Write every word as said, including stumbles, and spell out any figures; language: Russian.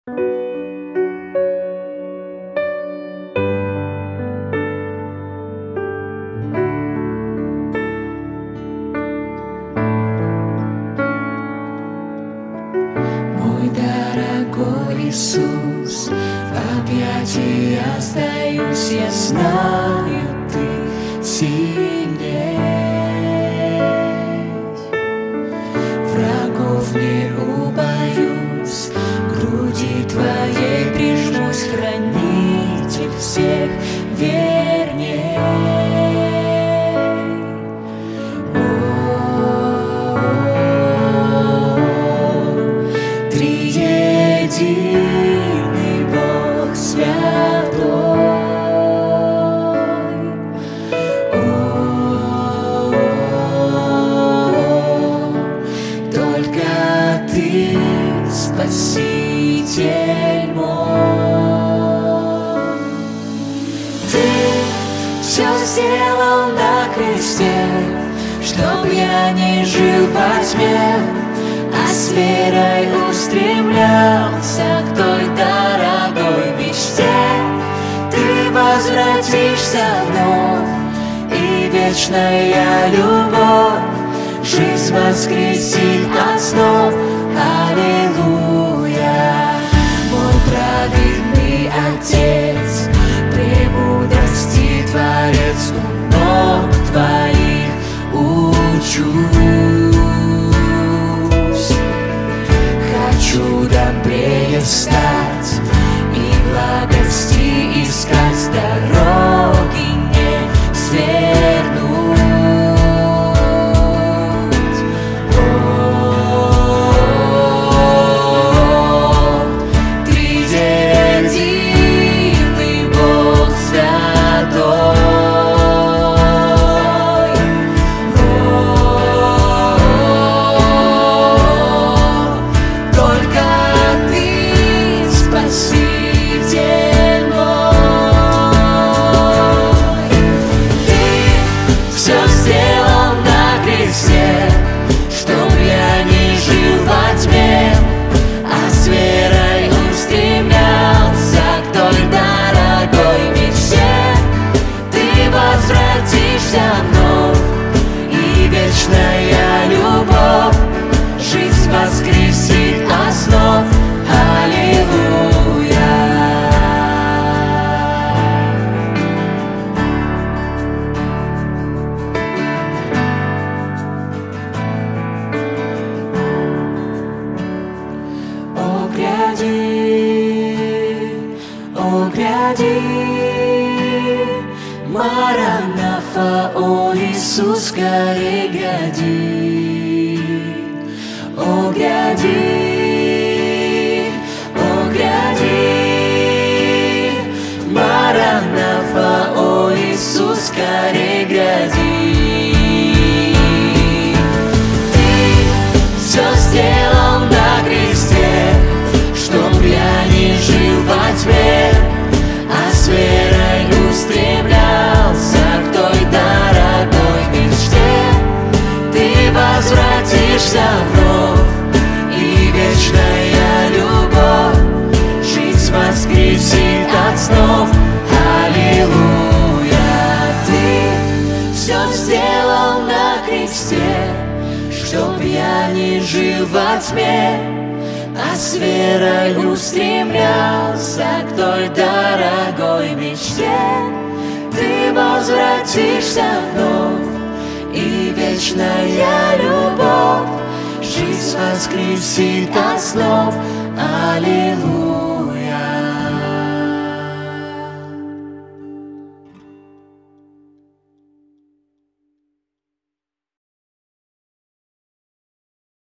Мой дорогой Иисус, в объятия сдаюсь, я знаю, Ты сильней. Врагов не убоюсь, к груди Твоей прижмусь, хранитель всех верней. Триединый Бог святой, о, только Ты Спаситель мой. Ты все сделал на кресте, чтоб я не жил во тьме, а с верой устремлялся к той дорогой мечте. Ты возвратишься вновь, и вечная любовь жизнь воскресит от снов. Аллилуйя! Мой праведный Отец, премудрости Творец, у ног Твоих учусь. Хочу добрее стать и благости искать, дороги не свернуть. О, триединый Бог святой, только Ты Спаситель мой. Ты все сделал на кресте, чтоб я не жил во тьме, а с верой устремлялся к той дорогой мечте. Ты возвратишься вновь, и вечная любовь жизнь воскресит от снов. Аллилуйя! О, гряди, о, гряди, Маранафа, о, Иисус, скорей гряди. О, гряди, о, гряди, Маранафа, о, Иисус, скорей гряди. Ты все сделал на кресте, чтоб я не жил во тьме, а с верой устремлялся к той дорогой мечте. Ты возвратишься вновь, и вечная любовь жизнь воскресит от снов. Аллилуйя! Ты все сделал на кресте, чтоб я не жил во тьме, а с верой устремлялся к той дорогой мечте. Ты возвратишься вновь, и вечная любовь жизнь воскресит от снов. Аллилуйя!